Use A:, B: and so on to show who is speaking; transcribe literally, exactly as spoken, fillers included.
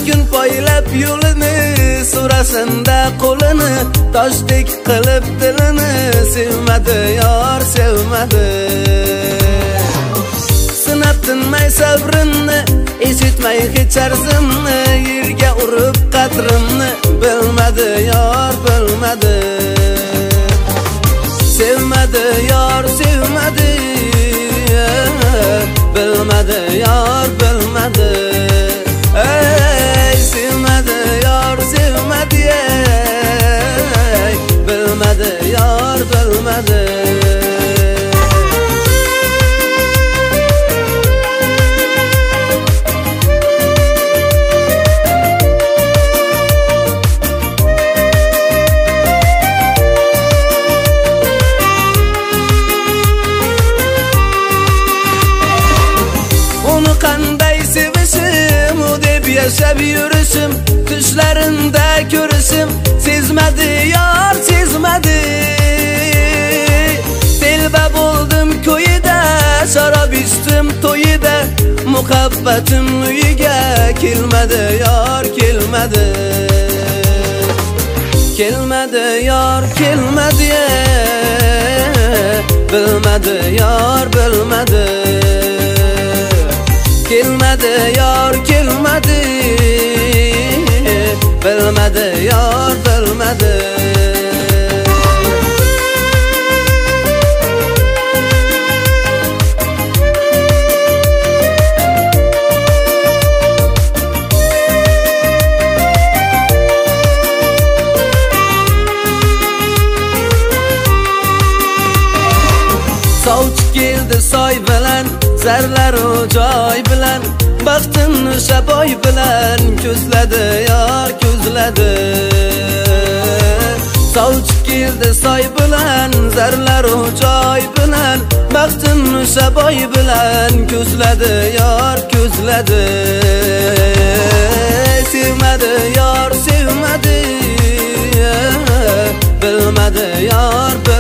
A: gün poylab yo'lini, so'rasanda qo'lini, toshdek qilib dilini sevmadi yor, sevmadi. Sinab tinmay sabrimni, eshitmay hech arzimni, yerga urib qadrimni bilmadi yor, bilmadi. Sevmadi yor, sevmadi, bilmadi yor, bilmadi. Ey sevmadi yor, sevmadi, ey bilmadi yor, bilmadi. Qanday sevishim, u deb yashab yurishim, tushlarimda ko'rishim sezmadi yor, sezmadi. Telba bo'ldim ko'yida, sharob ichdim to'yida, muhabbatim uyiga kelmadi yor, kelmadi. Kelmadi yor, kelmadi, bilmadi yor, bilmadi. Kelmadi yor, kelmadi, bilmadi yor, bilmadi. Sovchi keldi soy bilan, zarlaru joy bilan, baxtimni shaboy bilan ko'zladi yor, ko'zladi. Sovchi keldi soy bilan, zarlaru joy bilan, baxtimni shaboy bilan ko'zladi yor, ko'zladi. Sevmadi yor, sevmadi, bilmadi yor, bilmadi.